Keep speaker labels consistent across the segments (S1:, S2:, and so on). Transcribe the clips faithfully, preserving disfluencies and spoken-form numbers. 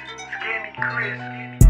S1: Skinny Chris.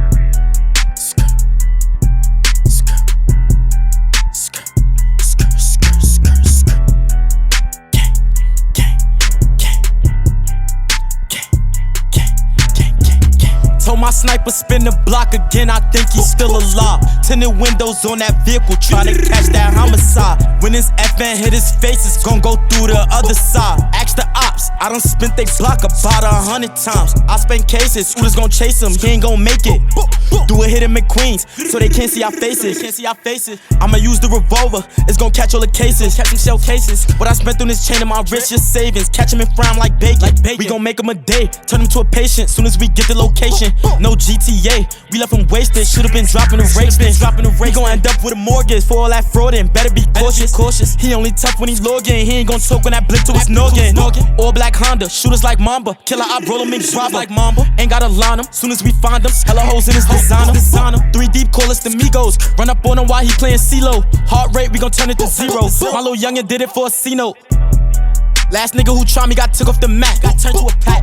S2: Told my sniper spin the block again, I think he's still alive. Tinted windows on that vehicle, try to catch that homicide. When his F N hit his face, it's gon' go through the other side. Ask the ops, I done spent they block about a hundred times. I spent cases, shooters gon' chase him, he ain't gon' make it. Do a hit in McQueen's, so they can't see our faces. Can't see our faces. I'ma use the revolver, it's gon' catch all the cases. Catch some shell cases. What I spent on this chain in my wrist, just savings. Catch him and fry him like bacon. Like bacon. We gon' make him a day, turn him to a patient. Soon as we get the location. No G T A, we left him wasted. Should've been dropping the race, been dropping the race. He gon' end up with a mortgage for all that fraud and better be cautious. cautious. He only tough when he logging. He ain't gon' choke when that blick to his noggin. All black Honda, shooters like Mamba. Killer, I roll him and drop like Mamba. Ain't gotta line him, soon as we find him. Hella hoes in his designer. designer. Three deep, call us the Migos. Run up on him while he playing C-Lo. Heart rate, we gon' turn it to zero. My little youngin' did it for a C-note. Last nigga who tried me got took off the mat. Got turned to a pack.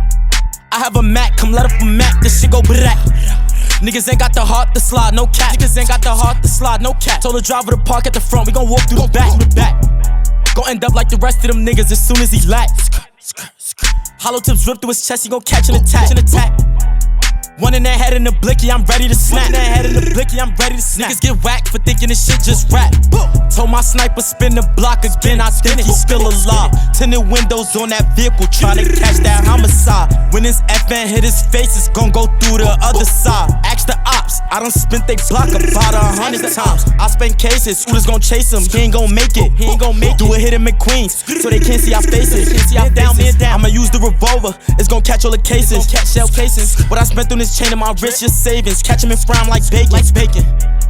S2: I have a Mac, come let up a Mac, this shit go brat. Niggas ain't got the heart to slide, no cap. Niggas ain't got the heart to slide, no cap. Told the driver to park at the front, we gon' walk through the back. The back. Gon' end up like the rest of them niggas as soon as he lack. Hollow tips rip through his chest, he gon' catch an attack. An attack. One in the head in the blicky, I'm ready to snap. One in the head in the blicky, I'm ready to snap. Niggas get whacked for thinking this shit just rap. Told my sniper spin the block again, I think he's still alive. Tinted windows on that vehicle, try to catch that homicide. When his F N hit his face, it's gon' go through the other side. Ask the ops, I done spent they block about a hundred times. I spent cases, shooters gon' chase him, he ain't gon' make it. He ain't gon' make it. Do a hit in McQueen's, so they can't see our faces. Can't see our down, man down. I'ma use the revolver, it's gon' catch all the cases. Catch shell cases. What I spent on this chain in my wrist, just savings. Catch him and fry him like bacon. Like bacon.